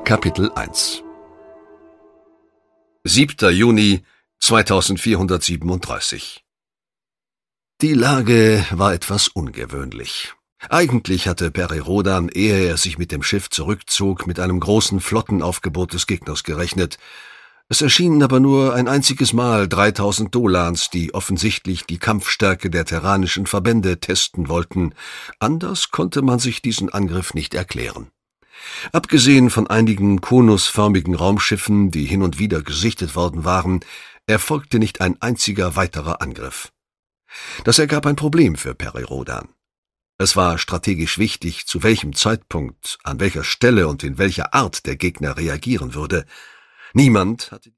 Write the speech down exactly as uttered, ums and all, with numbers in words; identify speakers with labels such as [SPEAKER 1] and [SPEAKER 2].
[SPEAKER 1] Kapitel eins siebter Juni zweitausendvierhundertsiebenunddreißig. Die Lage war etwas ungewöhnlich. Eigentlich hatte Peri Rodan, ehe er sich mit dem Schiff zurückzog, mit einem großen Flottenaufgebot des Gegners gerechnet. Es erschienen aber nur ein einziges Mal dreitausend Dolans, die offensichtlich die Kampfstärke der terranischen Verbände testen wollten. Anders konnte man sich diesen Angriff nicht erklären. Abgesehen von einigen konusförmigen Raumschiffen, die hin und wieder gesichtet worden waren, erfolgte nicht ein einziger weiterer Angriff. Das ergab ein Problem für Peri Rodan. Es war strategisch wichtig, zu welchem Zeitpunkt, an welcher Stelle und in welcher Art der Gegner reagieren würde. Niemand hatte